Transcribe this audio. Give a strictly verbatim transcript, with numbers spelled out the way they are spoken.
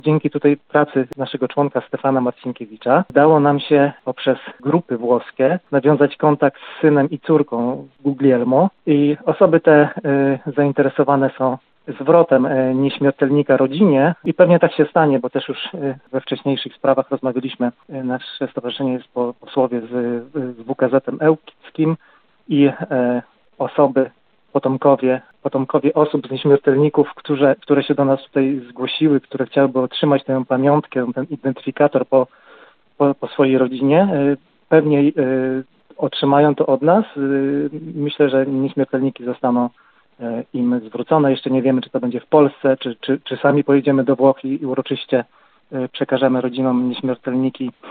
Dzięki tutaj pracy naszego członka Stefana Marcinkiewicza udało nam się poprzez grupy włoskie nawiązać kontakt z synem i córką Guglielmo i osoby te y, zainteresowane są zwrotem y, nieśmiertelnika rodzinie i pewnie tak się stanie, bo też już y, we wcześniejszych sprawach rozmawialiśmy. Y, nasze stowarzyszenie jest po posłowie z, z W K Z-em ełkickim i y, osoby Potomkowie, potomkowie osób z nieśmiertelników, które, które się do nas tutaj zgłosiły, które chciałyby otrzymać tę pamiątkę, ten identyfikator po, po, po swojej rodzinie, pewnie y, otrzymają to od nas. Y, myślę, że nieśmiertelniki zostaną y, im zwrócone. Jeszcze nie wiemy, czy to będzie w Polsce, czy, czy, czy sami pojedziemy do Włoch i uroczyście y, przekażemy rodzinom nieśmiertelniki.